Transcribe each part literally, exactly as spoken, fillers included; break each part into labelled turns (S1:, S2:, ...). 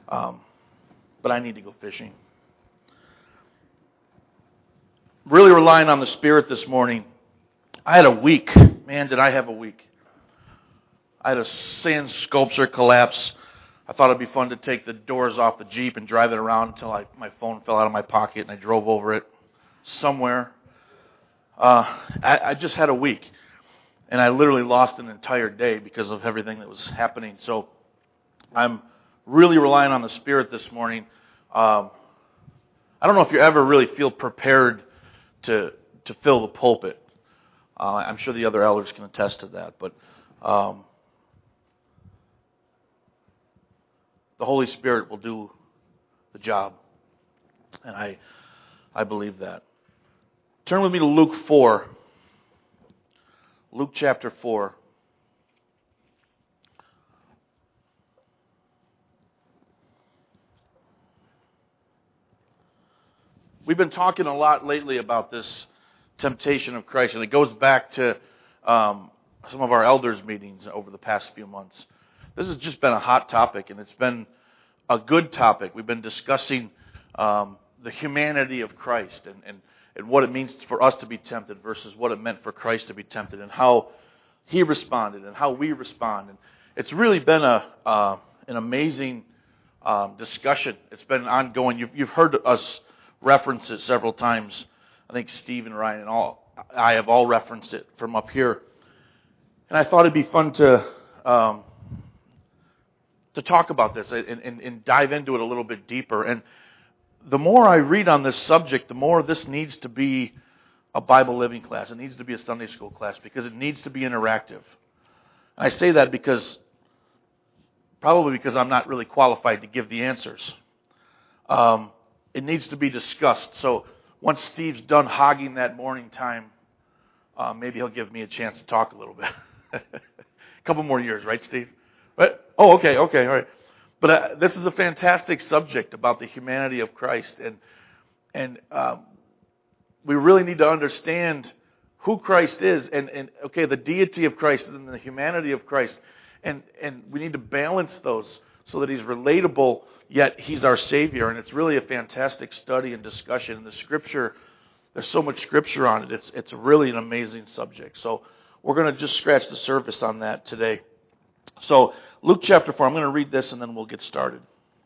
S1: Um, but I need to go fishing. Really relying on the Spirit this morning. I had a week. Man, did I have a week. I had a sand sculpture collapse. I thought it'd be fun to take the doors off the Jeep and drive it around until I, my phone fell out of my pocket and I drove over it somewhere. Uh, I, I just had a week. And I literally lost an entire day because of everything that was happening. So I'm really relying on the Spirit this morning. Um, I don't know if you ever really feel prepared to to fill the pulpit. Uh, I'm sure the other elders can attest to that. But um, the Holy Spirit will do the job. And I I believe that. Turn with me to Luke four. Luke chapter four. We've been talking a lot lately about this temptation of Christ, and it goes back to um, some of our elders' meetings over the past few months. This has just been a hot topic, and it's been a good topic. We've been discussing um, the humanity of Christ and, and, and what it means for us to be tempted versus what it meant for Christ to be tempted, and how He responded and how we respond. And it's really been a uh, an amazing um, discussion. It's been ongoing. You've, you've heard us reference it several times. I think Steve and Ryan and all I have all referenced it from up here. And I thought it'd be fun to um, to talk about this and, and, and dive into it a little bit deeper. And the more I read on this subject, the more this needs to be a Bible living class. It needs to be a Sunday school class because it needs to be interactive. And I say that because, probably because I'm not really qualified to give the answers. Um, it needs to be discussed. So once Steve's done hogging that morning time, uh, maybe he'll give me a chance to talk a little bit. A couple more years, right, Steve? But oh, okay, okay, all right. But uh, this is a fantastic subject about the humanity of Christ, and and um, we really need to understand who Christ is, and, and okay, the deity of Christ and the humanity of Christ, and and we need to balance those so that He's relatable, yet He's our Savior. And it's really a fantastic study and discussion. In the Scripture, there's so much Scripture on it. It's it's really an amazing subject. So we're going to just scratch the surface on that today. So Luke chapter four, I'm going to read this and then we'll get started.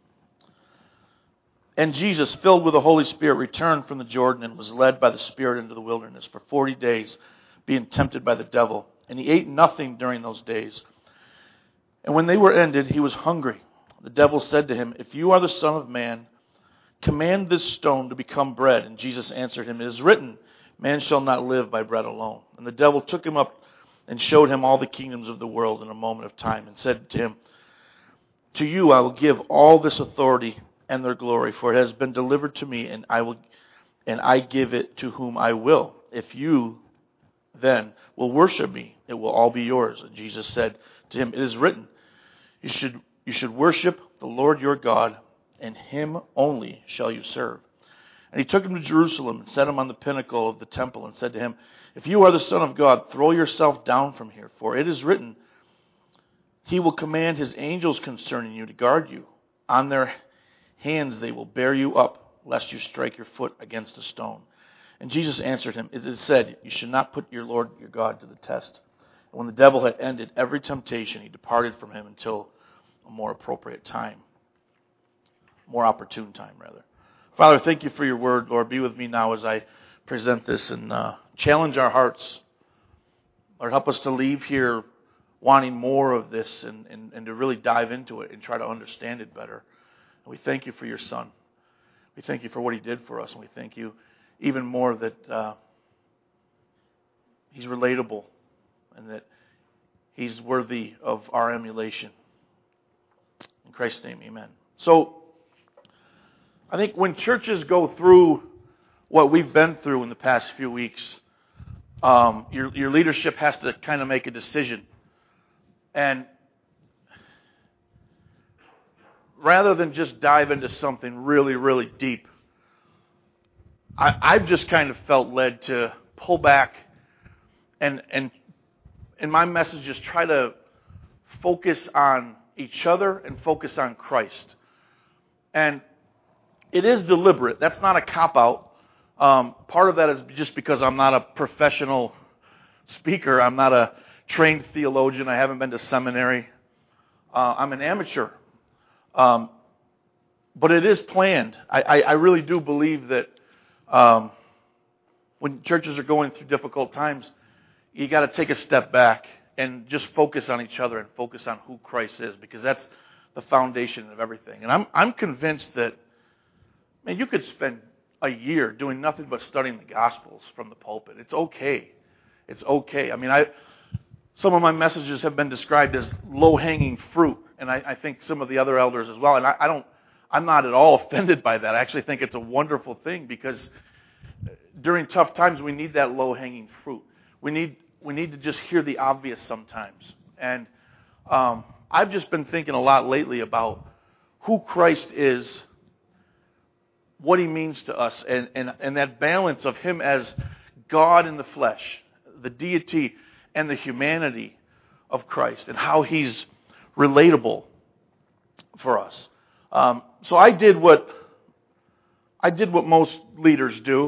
S1: And Jesus, filled with the Holy Spirit, returned from the Jordan and was led by the Spirit into the wilderness for forty days, being tempted by the devil. And He ate nothing during those days. And when they were ended, He was hungry. The devil said to Him, "If you are the Son of Man, command this stone to become bread." And Jesus answered Him, "It is written, man shall not live by bread alone." And the devil took Him up and showed Him all the kingdoms of the world in a moment of time, and said to Him, "To you I will give all this authority and their glory, for it has been delivered to me, and I will, and I give it to whom I will. If you then will worship me, it will all be yours." And Jesus said to him, "It is written, you should you should worship the Lord your God, and Him only shall you serve." And He took him to Jerusalem and set him on the pinnacle of the temple, and said to him, "If you are the Son of God, throw yourself down from here, for it is written, He will command His angels concerning you to guard you. On their hands they will bear you up, lest you strike your foot against a stone." And Jesus answered him, "It is said, you should not put your Lord your God to the test." And when the devil had ended every temptation, he departed from him until a more appropriate time. More opportune time, rather. Father, thank You for Your word. Lord, be with me now as I present this and uh, challenge our hearts. Lord, help us to leave here wanting more of this and, and, and to really dive into it and try to understand it better. And we thank You for Your Son. We thank You for what He did for us. And we thank You even more that uh, He's relatable and that He's worthy of our emulation. In Christ's name, amen. So, I think when churches go through what we've been through in the past few weeks, um, your, your leadership has to kind of make a decision. And rather than just dive into something really, really deep, I, I've just kind of felt led to pull back and, and in my message just try to focus on each other and focus on Christ. And it is deliberate. That's not a cop-out. Um, part of that is just because I'm not a professional speaker. I'm not a trained theologian. I haven't been to seminary. Uh, I'm an amateur. Um, but it is planned. I, I, I really do believe that um, when churches are going through difficult times, you got to take a step back and just focus on each other and focus on who Christ is, because that's the foundation of everything. And I'm I'm convinced that, man, you could spend a year doing nothing but studying the Gospels from the pulpit. It's okay. It's okay. I mean, I some of my messages have been described as low-hanging fruit, and I, I think some of the other elders as well. And I, I don't, I'm not at all offended by that. I actually think it's a wonderful thing, because during tough times we need that low-hanging fruit. We need we need to just hear the obvious sometimes. And um, I've just been thinking a lot lately about who Christ is, what He means to us, and, and, and that balance of Him as God in the flesh, the deity and the humanity of Christ, and how He's relatable for us. Um, so I did what I did what most leaders do.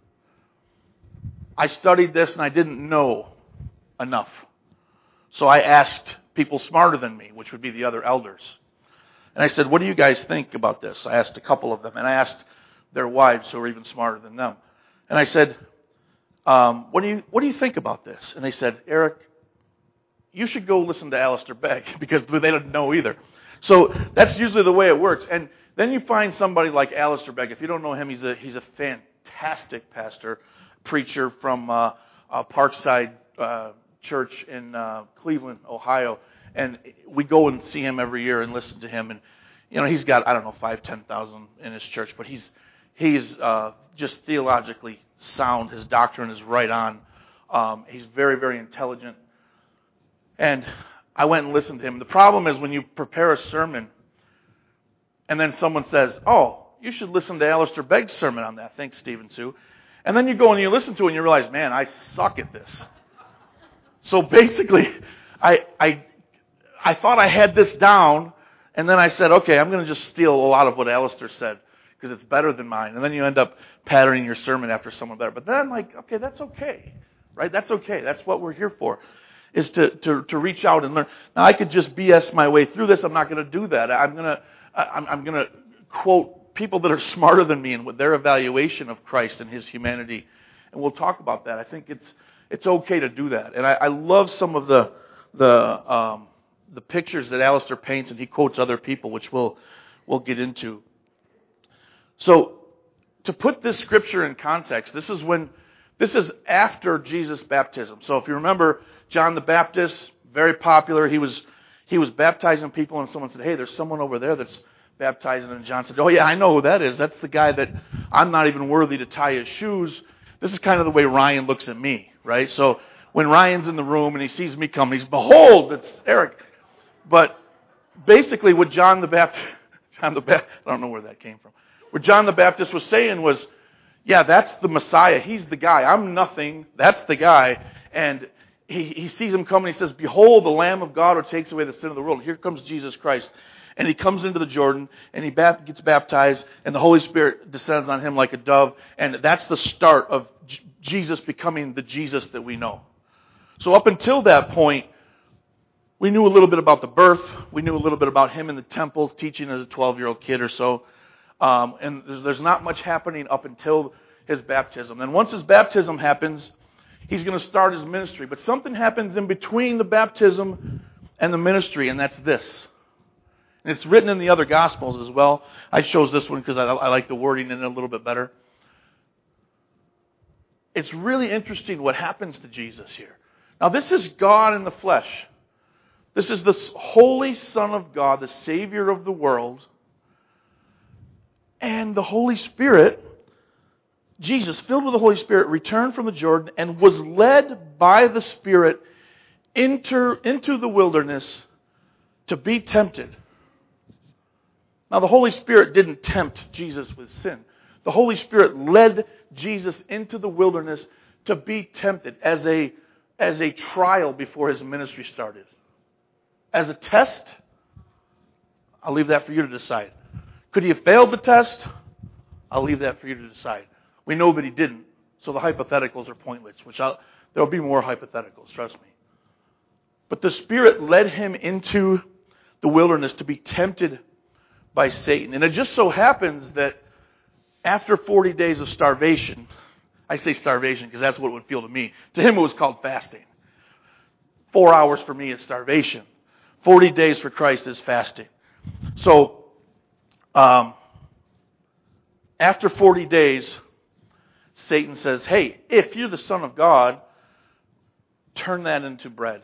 S1: I studied this and I didn't know enough. So I asked people smarter than me, which would be the other elders. And I said, what do you guys think about this? I asked a couple of them, and I asked their wives, who are even smarter than them. And I said, um, what do you what do you think about this? And they said, Eric, you should go listen to Alistair Begg, because they didn't know either. So that's usually the way it works. And then you find somebody like Alistair Begg. If you don't know him, he's a he's a fantastic pastor, preacher from uh, uh, Parkside uh, Church in uh, Cleveland, Ohio. And we go and see him every year and listen to him. And, you know, he's got, I don't know, five, ten thousand in his church. But he's he's uh, just theologically sound. His doctrine is right on. Um, he's very, very intelligent. And I went and listened to him. The problem is when you prepare a sermon and then someone says, oh, you should listen to Alistair Begg's sermon on that. Thanks, Stephen Sue. And then you go and you listen to it and you realize, man, I suck at this. So basically, I I I thought I had this down, and then I said, okay, I'm going to just steal a lot of what Alistair said, because it's better than mine. And then you end up patterning your sermon after someone better. But then I'm like, okay, that's okay, right? That's okay. That's what we're here for, is to, to, to reach out and learn. Now, I could just B S my way through this. I'm not going to do that. I'm going to I'm, I'm going to quote people that are smarter than me and with their evaluation of Christ and His humanity, and we'll talk about that. I think it's it's okay to do that. And I, I love some of the the um, the pictures that Alistair paints, and he quotes other people, which we'll we'll get into. So, to put this scripture in context, this is when this is after Jesus' baptism. So, if you remember, John the Baptist, very popular. He was he was baptizing people, and someone said, "Hey, there's someone over there that's baptizing." And John said, "Oh yeah, I know who that is. That's the guy that I'm not even worthy to tie his shoes." This is kind of the way Ryan looks at me, right? So when Ryan's in the room and he sees me coming, he's, "Behold, it's Eric." But basically, what John the Baptist, John the Baptist, I don't know where that came from. What John the Baptist was saying was, yeah, that's the Messiah. He's the guy. I'm nothing. That's the guy. And he, he sees him coming. He says, "Behold, the Lamb of God who takes away the sin of the world." Here comes Jesus Christ. And he comes into the Jordan, and he gets baptized, and the Holy Spirit descends on him like a dove. And that's the start of J- Jesus becoming the Jesus that we know. So up until that point, we knew a little bit about the birth. We knew a little bit about him in the temple, teaching as a twelve-year-old kid or so. Um, and there's, there's not much happening up until his baptism. And once his baptism happens, he's going to start his ministry. But something happens in between the baptism and the ministry, and that's this. And it's written in the other Gospels as well. I chose this one because I, I like the wording in it a little bit better. It's really interesting what happens to Jesus here. Now, this is God in the flesh. This is the Holy Son of God, the Savior of the world. And the Holy Spirit, Jesus, filled with the Holy Spirit, returned from the Jordan and was led by the Spirit into, into the wilderness to be tempted. Now, the Holy Spirit didn't tempt Jesus with sin. The Holy Spirit led Jesus into the wilderness to be tempted as a, as a trial before his ministry started. As a test, I'll leave that for you to decide. Could he have failed the test? I'll leave that for you to decide. We know that he didn't, so the hypotheticals are pointless, which I'll, there will be more hypotheticals, trust me. But the Spirit led him into the wilderness to be tempted by Satan. And it just so happens that after forty days of starvation, I say starvation because that's what it would feel to me. To him it was called fasting. Four hours for me is starvation. forty days for Christ is fasting. So, um, after forty days, Satan says, hey, if you're the Son of God, turn that into bread.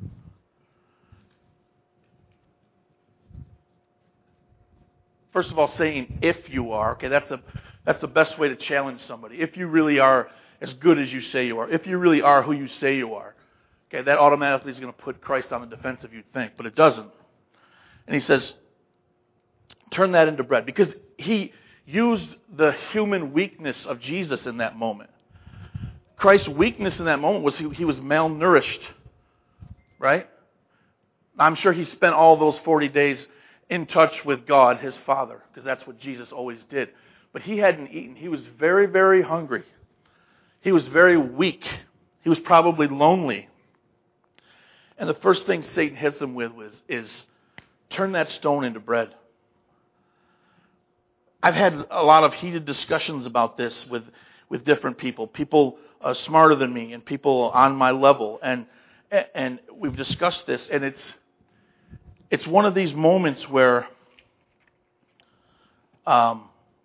S1: First of all, saying if you are, okay, that's the that's the best way to challenge somebody. If you really are as good as you say you are, if you really are who you say you are, okay, that automatically is going to put Christ on the defensive, you'd think, but it doesn't. And he says, turn that into bread, because he used the human weakness of Jesus in that moment. Christ's weakness in that moment was he, he was malnourished, right? I'm sure he spent all those forty days in touch with God, his Father, because that's what Jesus always did. But he hadn't eaten. He was very, very hungry. He was very weak. He was probably lonely. And the first thing Satan hits him with was, is turn that stone into bread. I've had a lot of heated discussions about this with, with different people, people uh, smarter than me and people on my level. And, and we've discussed this, and it's It's one of these moments where um,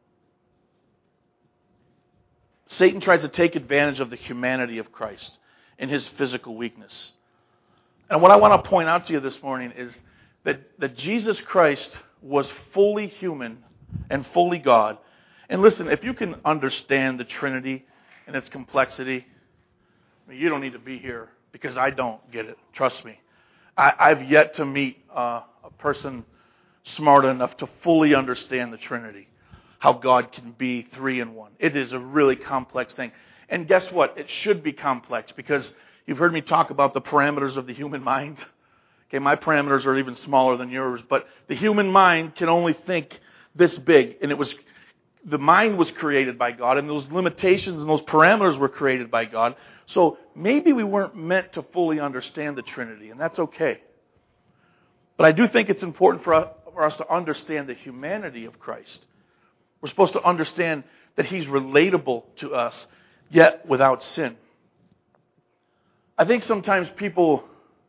S1: Satan tries to take advantage of the humanity of Christ in his physical weakness. And what I want to point out to you this morning is that, that Jesus Christ was fully human and fully God. And listen, if you can understand the Trinity and its complexity, I mean, you don't need to be here because I don't get it. Trust me. I, I've yet to meet uh, a person smart enough to fully understand the Trinity, how God can be three in one. It is a really complex thing. And guess what? It should be complex, because you've heard me talk about the parameters of the human mind. Okay, my parameters are even smaller than yours, but the human mind can only think this big, and it was the mind was created by God, and those limitations and those parameters were created by God. So maybe we weren't meant to fully understand the Trinity, and that's okay. But I do think it's important for us, for us to understand the humanity of Christ. We're supposed to understand that He's relatable to us, yet without sin. I think sometimes people,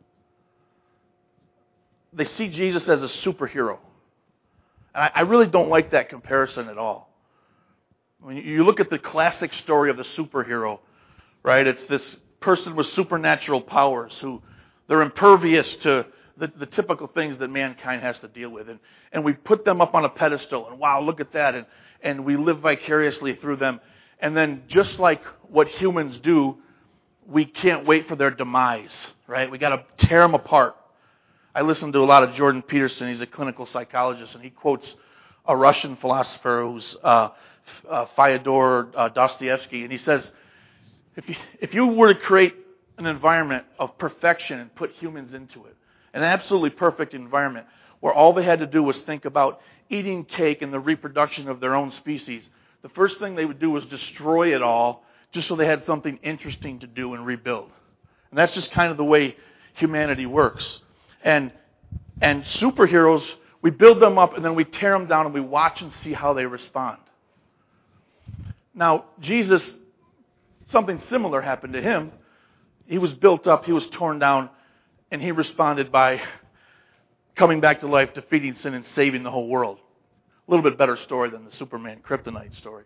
S1: they see Jesus as a superhero. And I, I really don't like that comparison at all. When you look at the classic story of the superhero, right? It's this person with supernatural powers who they're impervious to the, the typical things that mankind has to deal with. And, and we put them up on a pedestal, and wow, look at that. And, and we live vicariously through them. And then just like what humans do, we can't wait for their demise, right? We got to tear them apart. I listen to a lot of Jordan Peterson. He's a clinical psychologist, and he quotes a Russian philosopher who's uh, uh, Fyodor uh, Dostoevsky, and he says, if you, if you were to create an environment of perfection and put humans into it, an absolutely perfect environment where all they had to do was think about eating cake and the reproduction of their own species, the first thing they would do was destroy it all just so they had something interesting to do and rebuild. And that's just kind of the way humanity works. And and superheroes, we build them up and then we tear them down and we watch and see how they respond. Now, Jesus, something similar happened to him. He was built up, he was torn down, and he responded by coming back to life, defeating sin, and saving the whole world. A little bit better story than the Superman kryptonite story.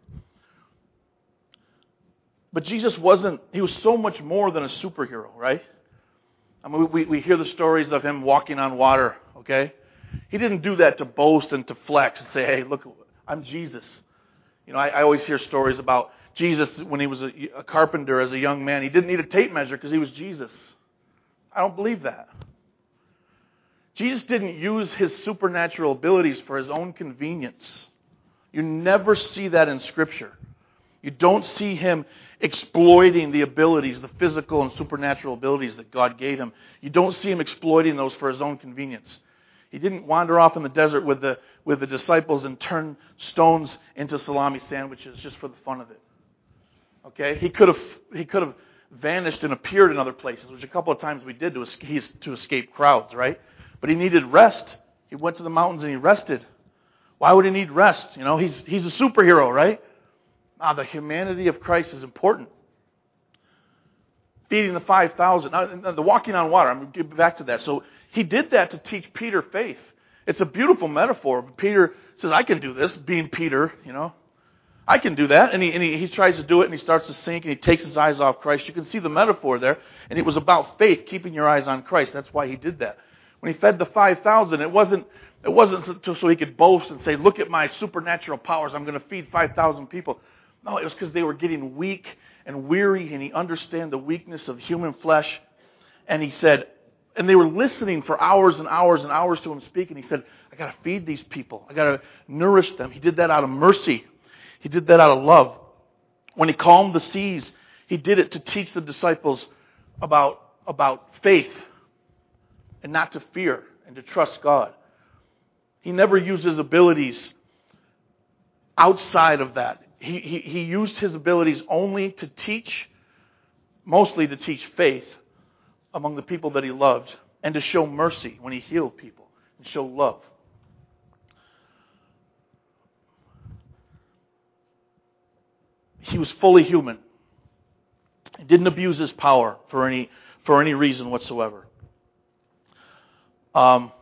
S1: But Jesus wasn't, he was so much more than a superhero, right? I mean, we, we hear the stories of him walking on water, okay? He didn't do that to boast and to flex and say, hey, look, I'm Jesus. You know, I, I always hear stories about Jesus when he was a, a carpenter as a young man. He didn't need a tape measure because he was Jesus. I don't believe that. Jesus didn't use his supernatural abilities for his own convenience. You never see that in Scripture. You don't see him exploiting the abilities, the physical and supernatural abilities that God gave him. You don't see him exploiting those for his own convenience. He didn't wander off in the desert with the with the disciples and turn stones into salami sandwiches just for the fun of it. Okay? He could have he could have vanished and appeared in other places, which a couple of times we did to escape, to escape crowds, right? But he needed rest. He went to the mountains and he rested. Why would he need rest? You know, he's he's a superhero, right? Ah, the humanity of Christ is important. Feeding the five thousand, the walking on water. I'm going to get back to that. So he did that to teach Peter faith. It's a beautiful metaphor. Peter says, I can do this, being Peter, you know. I can do that. And he, and he, he tries to do it, and he starts to sink, and he takes his eyes off Christ. You can see the metaphor there. And it was about faith, keeping your eyes on Christ. That's why he did that. When he fed the five thousand, it wasn't it wasn't just so he could boast and say, look at my supernatural powers. I'm going to feed five thousand people. No, it was because they were getting weak and weary, and he understood the weakness of human flesh. And he said, and they were listening for hours and hours and hours to him speak. And he said, I got to feed these people. I got to nourish them. He did that out of mercy. He did that out of love. When he calmed the seas, he did it to teach the disciples about, about faith and not to fear and to trust God. He never used his abilities outside of that. He, he, he used his abilities only to teach, mostly to teach faith among the people that he loved, and to show mercy when he healed people, and show love. He was fully human. He didn't abuse his power for any for any reason whatsoever. Um,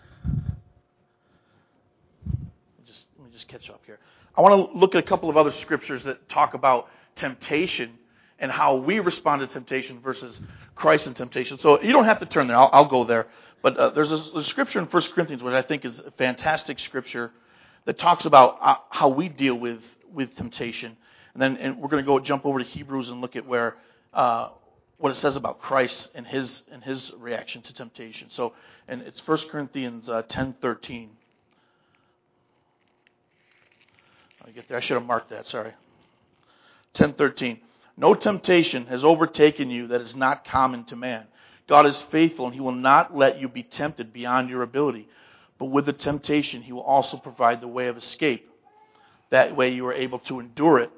S1: just let me just catch up here. I want to look at a couple of other scriptures that talk about temptation and how we respond to temptation versus Christ and temptation. So you don't have to turn there. I'll, I'll go there. But uh, there's a, a scripture in First Corinthians, which I think is a fantastic scripture, that talks about uh, how we deal with, with temptation. And then and we're going to go jump over to Hebrews and look at where uh, what it says about Christ and his and his reaction to temptation. So, and it's First Corinthians uh, ten thirteen. I get there. I should have marked that. Sorry. ten thirteen. No temptation has overtaken you that is not common to man. God is faithful, and he will not let you be tempted beyond your ability. But with the temptation, he will also provide the way of escape. That way you are able to endure it.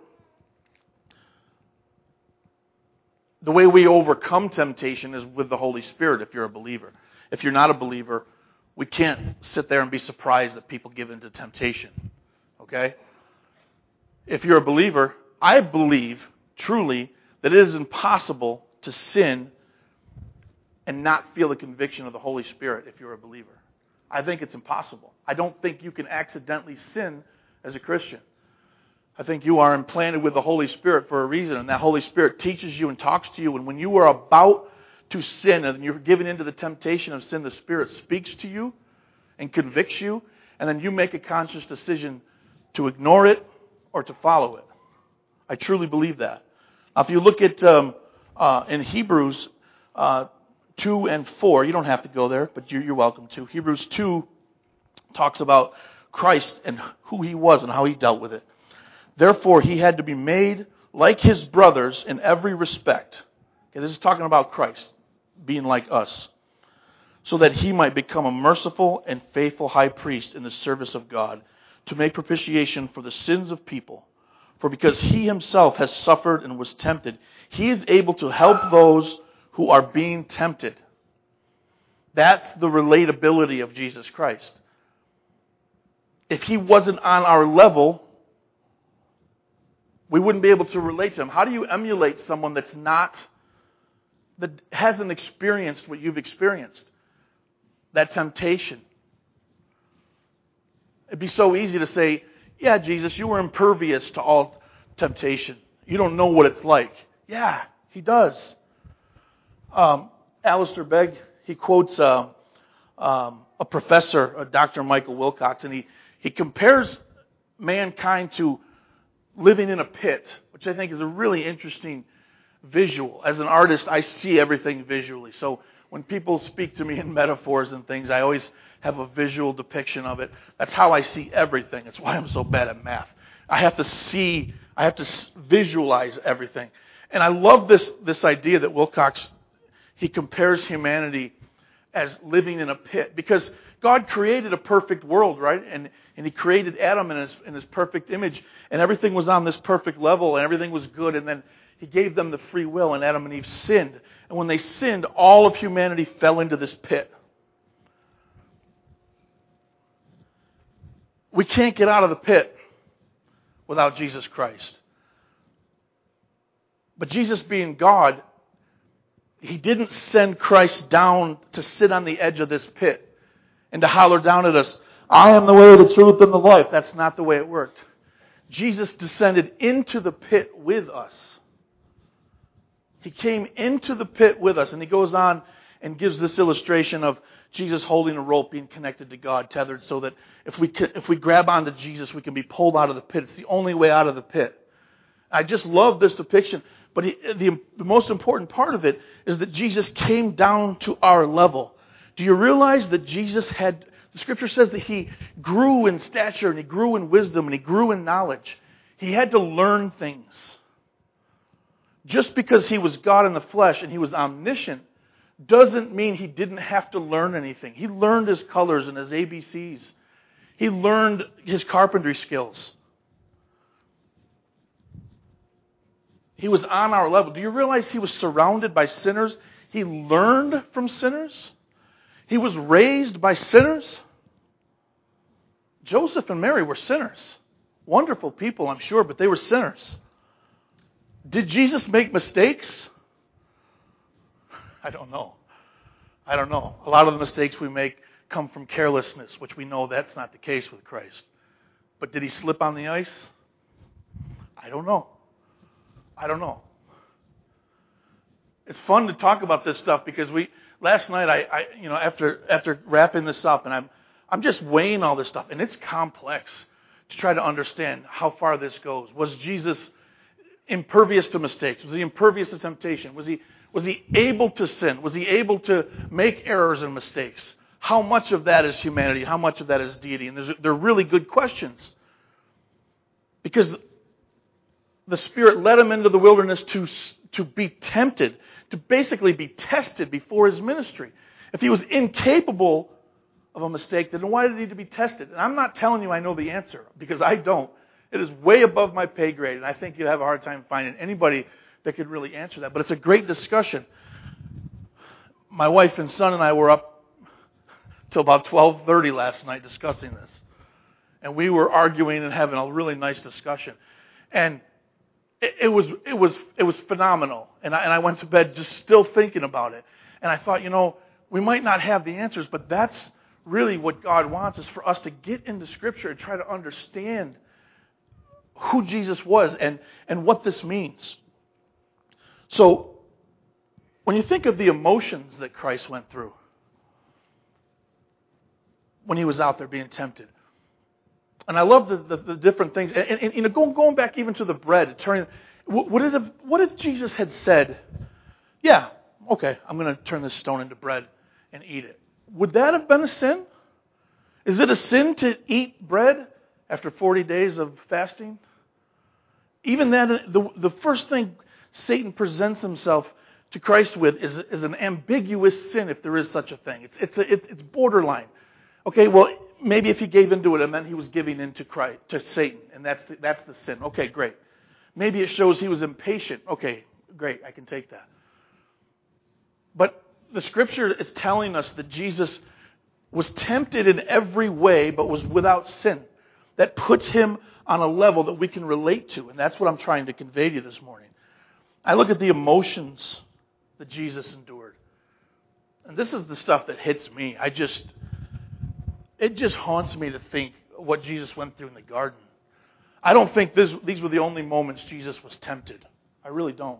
S1: The way we overcome temptation is with the Holy Spirit if you're a believer. If you're not a believer, we can't sit there and be surprised that people give into temptation. Okay? If you're a believer, I believe truly that it is impossible to sin and not feel the conviction of the Holy Spirit if you're a believer. I think it's impossible. I don't think you can accidentally sin as a Christian. I think you are implanted with the Holy Spirit for a reason, and that Holy Spirit teaches you and talks to you. And when you are about to sin and you're given into the temptation of sin, the Spirit speaks to you and convicts you, and then you make a conscious decision to ignore it or to follow it. I truly believe that. Now, if you look at um, uh, in Hebrews uh, two and four, you don't have to go there, but you're, you're welcome to. Hebrews two talks about Christ and who he was and how he dealt with it. Therefore, he had to be made like his brothers in every respect. Okay, this is talking about Christ being like us, so that he might become a merciful and faithful high priest in the service of God, to make propitiation for the sins of people. For because he himself has suffered and was tempted, he is able to help those who are being tempted. That's the relatability of Jesus Christ. If he wasn't on our level, we wouldn't be able to relate to him. How do you emulate someone that's not, that hasn't experienced what you've experienced? That temptation. It'd be so easy to say, yeah, Jesus, you were impervious to all temptation. You don't know what it's like. Yeah, he does. Um, Alistair Begg, he quotes uh, um, a professor, uh, Doctor Michael Wilcox, and he, he compares mankind to living in a pit, which I think is a really interesting visual. As an artist, I see everything visually. So when people speak to me in metaphors and things, I always have a visual depiction of it. That's how I see everything. That's why I'm so bad at math. I have to see, I have to visualize everything. And I love this, this idea that Wilcox, he compares humanity as living in a pit. Because God created a perfect world, right? And and He created Adam in his in his perfect image, and everything was on this perfect level, and everything was good. And then He gave them the free will, and Adam and Eve sinned. And when they sinned, all of humanity fell into this pit. We can't get out of the pit without Jesus Christ. But Jesus being God, He didn't send Christ down to sit on the edge of this pit and to holler down at us, I am the way, the truth, and the life. That's not the way it worked. Jesus descended into the pit with us. He came into the pit with us, and He goes on and gives this illustration of Jesus holding a rope, being connected to God, tethered, so that if we if we grab onto Jesus, we can be pulled out of the pit. It's the only way out of the pit. I just love this depiction. But he, the, the most important part of it is that Jesus came down to our level. Do you realize that Jesus had, the Scripture says that He grew in stature and He grew in wisdom and He grew in knowledge. He had to learn things. Just because He was God in the flesh and He was omniscient doesn't mean He didn't have to learn anything. He learned His colors and His A B Cs. He learned His carpentry skills. He was on our level. Do you realize He was surrounded by sinners? He learned from sinners. He was raised by sinners. Joseph and Mary were sinners. Wonderful people, I'm sure, but they were sinners. Did Jesus make mistakes? I don't know. I don't know. A lot of the mistakes we make come from carelessness, which we know that's not the case with Christ. But did He slip on the ice? I don't know. I don't know. It's fun to talk about this stuff because we last night I, I you know after after wrapping this up and I'm I'm just weighing all this stuff, and it's complex to try to understand how far this goes. Was Jesus impervious to mistakes? Was He impervious to temptation? Was he was he able to sin? Was He able to make errors and mistakes? How much of that is humanity? How much of that is deity? And there's, they're really good questions. Because the Spirit led Him into the wilderness to, to be tempted, to basically be tested before His ministry. If He was incapable of a mistake, then why did He need to be tested? And I'm not telling you I know the answer, because I don't. It is way above my pay grade, and I think you'd have a hard time finding anybody that could really answer that. But it's a great discussion. My wife and son and I were up till about twelve thirty last night discussing this. And we were arguing and having a really nice discussion. And it, it was it was it was phenomenal. And I, and I went to bed just still thinking about it. And I thought, you know, we might not have the answers, but that's really what God wants, is for us to get into Scripture and try to understand who Jesus was and, and what this means. So, when you think of the emotions that Christ went through when He was out there being tempted, and I love the, the, the different things, and, and, and you know, going, going back even to the bread, turning, what if, what if Jesus had said, yeah, okay, I'm going to turn this stone into bread and eat it? Would that have been a sin? Is it a sin to eat bread after forty days of fasting? Even then, the, the first thing Satan presents himself to Christ with is, is an ambiguous sin, if there is such a thing. It's it's a, it's, it's borderline. Okay, well, maybe if he gave into it, it meant he was giving in to Christ, to Satan, and that's the, that's the sin. Okay, great. Maybe it shows he was impatient. Okay, great, I can take that. But the Scripture is telling us that Jesus was tempted in every way, but was without sin. That puts Him on a level that we can relate to, and that's what I'm trying to convey to you this morning. I look at the emotions that Jesus endured, and this is the stuff that hits me. I just, it just haunts me to think what Jesus went through in the garden. I don't think this, these were the only moments Jesus was tempted. I really don't.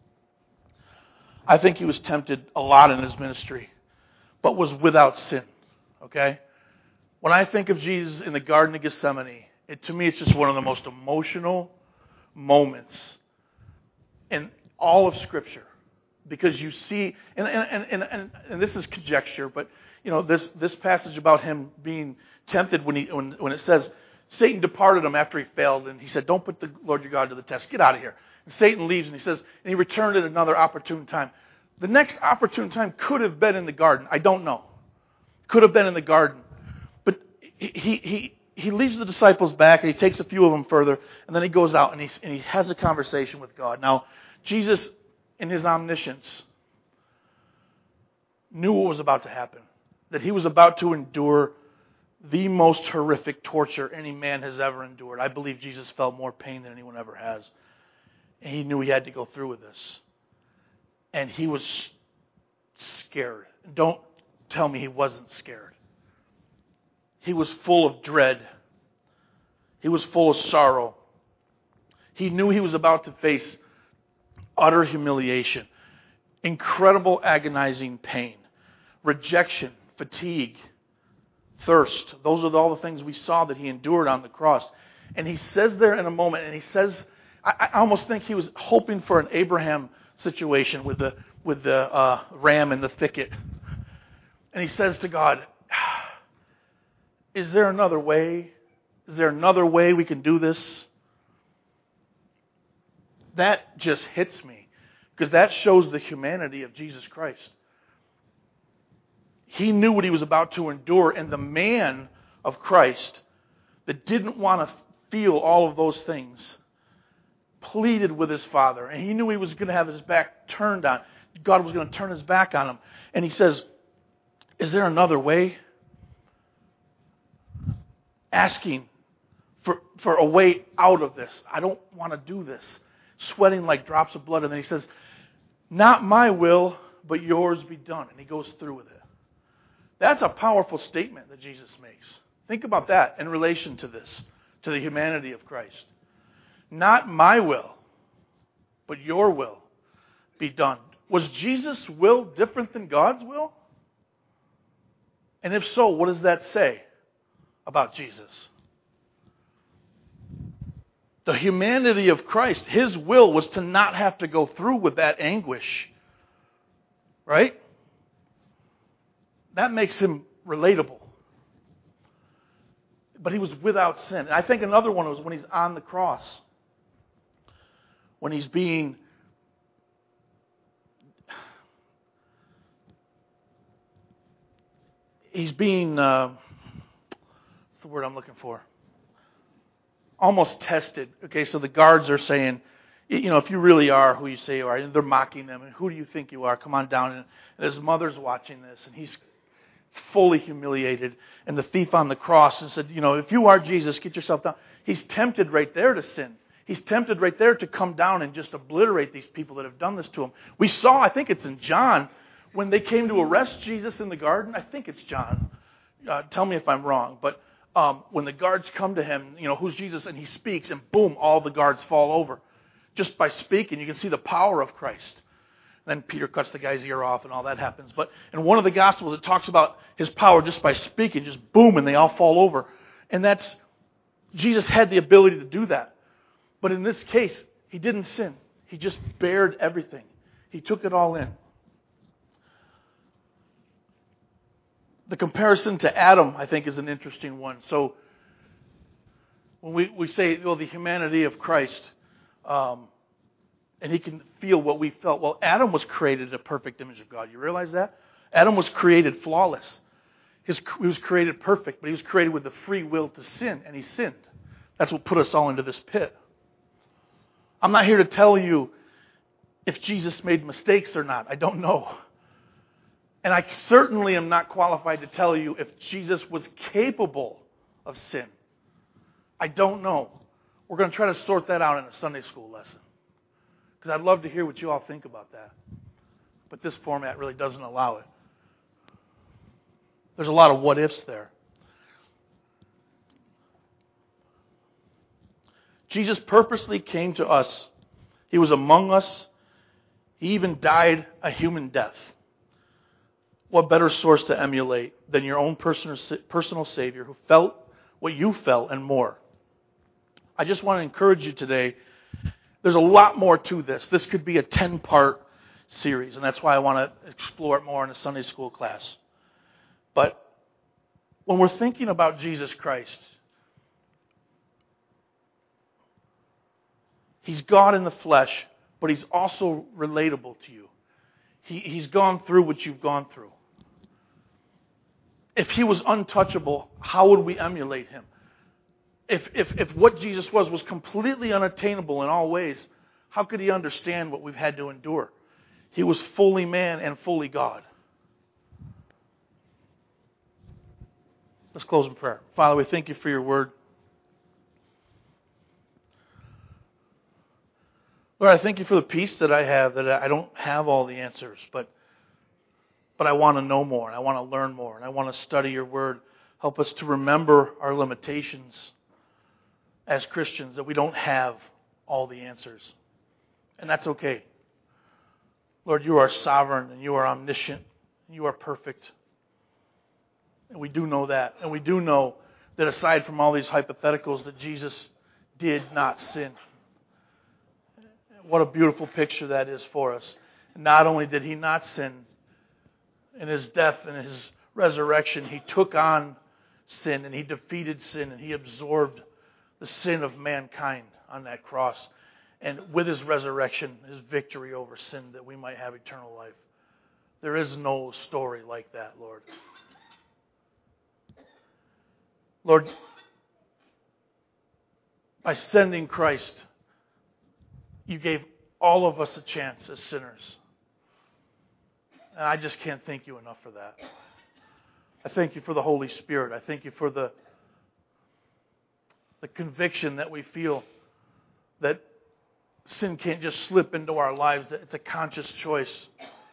S1: I think He was tempted a lot in His ministry, but was without sin. Okay? When I think of Jesus in the Garden of Gethsemane, it, to me it's just one of the most emotional moments in all of Scripture. Because you see, and and, and, and, and this is conjecture, but you know, this, this passage about Him being tempted when he when, when it says Satan departed Him after He failed, and He said, don't put the Lord your God to the test. Get out of here. And Satan leaves, and He says, and He returned at another opportune time. The next opportune time could have been in the garden. I don't know. Could have been in the garden. he, he, he, he leaves the disciples back, and he takes a few of them further, and then he goes out and he, and he has a conversation with God. Now, Jesus, in his omniscience, knew what was about to happen, that he was about to endure the most horrific torture any man has ever endured. I believe Jesus felt more pain than anyone ever has. And he knew he had to go through with this. And he was scared. Don't tell me he wasn't scared. He was full of dread. He was full of sorrow. He knew he was about to face utter humiliation, incredible agonizing pain, rejection, fatigue, thirst. Those are all the things we saw that he endured on the cross. And he says there in a moment, and he says, I, I almost think he was hoping for an Abraham situation with the with the uh, ram in the thicket. And he says to God, is there another way? Is there another way we can do this? That just hits me, because that shows the humanity of Jesus Christ. He knew what he was about to endure, and the man of Christ that didn't want to feel all of those things pleaded with his Father, and he knew he was going to have his back turned on. God was going to turn his back on him. And he says, is there another way? Asking for, for a way out of this. I don't want to do this. Sweating like drops of blood. And then he says, not my will, but yours be done. And he goes through with it. That's a powerful statement that Jesus makes. Think about that in relation to this, to the humanity of Christ. Not my will, but your will be done. Was Jesus' will different than God's will? And if so, what does that say about Jesus? The humanity of Christ, his will was to not have to go through with that anguish. Right? That makes him relatable. But he was without sin. And I think another one was when he's on the cross. When he's being he's being uh, what's the word I'm looking for? Almost tested. Okay, so the guards are saying, you know, if you really are who you say you are, and they're mocking them, and who do you think you are? Come on down. And, and his mother's watching this, and he's fully humiliated. And the thief on the cross and said, you know, if you are Jesus, get yourself down. He's tempted right there to sin. He's tempted right there to come down and just obliterate these people that have done this to him. We saw, I think it's in John, when they came to arrest Jesus in the garden. I think it's John. Uh, tell me if I'm wrong. But um, when the guards come to him, you know, who's Jesus? And he speaks, and boom, all the guards fall over. Just by speaking, you can see the power of Christ. Then Peter cuts the guy's ear off and all that happens. But in one of the Gospels, it talks about his power just by speaking, just boom, and they all fall over. And that's, Jesus had the ability to do that. But in this case, he didn't sin. He just bared everything. He took it all in. The comparison to Adam, I think, is an interesting one. So when we, we say, well, the humanity of Christ, um, and he can feel what we felt. Well, Adam was created in a perfect image of God. You realize that? Adam was created flawless. His, he was created perfect, but he was created with the free will to sin, and he sinned. That's what put us all into this pit. I'm not here to tell you if Jesus made mistakes or not. I don't know. And I certainly am not qualified to tell you if Jesus was capable of sin. I don't know. We're going to try to sort that out in a Sunday school lesson. Because I'd love to hear what you all think about that. But this format really doesn't allow it. There's a lot of what ifs there. Jesus purposely came to us. He was among us. He even died a human death. What better source to emulate than your own personal, personal Savior who felt what you felt and more? I just want to encourage you today. There's a lot more to this. This could be a ten-part series, and that's why I want to explore it more in a Sunday school class. But when we're thinking about Jesus Christ, He's God in the flesh, but He's also relatable to you. He, he's gone through what you've gone through. If he was untouchable, how would we emulate him? If, if, if what Jesus was was completely unattainable in all ways, how could he understand what we've had to endure? He was fully man and fully God. Let's close in prayer. Father, we thank you for your word. Lord, I thank you for the peace that I have, that I don't have all the answers, but but I want to know more, and I want to learn more, and I want to study your word. Help us to remember our limitations as Christians, that we don't have all the answers. And that's okay. Lord, you are sovereign, and you are omniscient, and you are perfect. And we do know that. And we do know that aside from all these hypotheticals, that Jesus did not sin. What a beautiful picture that is for us. Not only did he not sin, in his death and his resurrection, he took on sin and he defeated sin and he absorbed the sin of mankind on that cross. And with his resurrection, his victory over sin, that we might have eternal life. There is no story like that, Lord. Lord, by sending Christ, you gave all of us a chance as sinners. And I just can't thank you enough for that. I thank you for the Holy Spirit. I thank you for the, the conviction that we feel that sin can't just slip into our lives, that it's a conscious choice.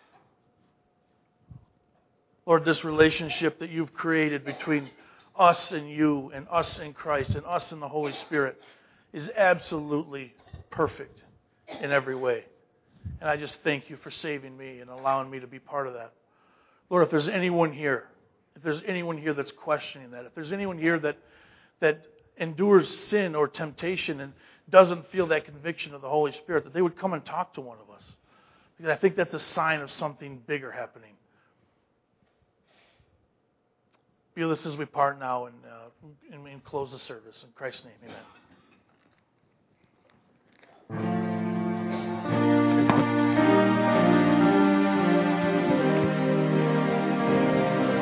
S1: Lord, this relationship that you've created between us and you, and us and Christ, and us and the Holy Spirit is absolutely perfect in every way. And I just thank you for saving me and allowing me to be part of that. Lord, if there's anyone here, if there's anyone here that's questioning that, if there's anyone here that that endures sin or temptation and doesn't feel that conviction of the Holy Spirit, that they would come and talk to one of us. Because I think that's a sign of something bigger happening. Be with us as we part now and, uh, and, and close the service. In Christ's name, amen.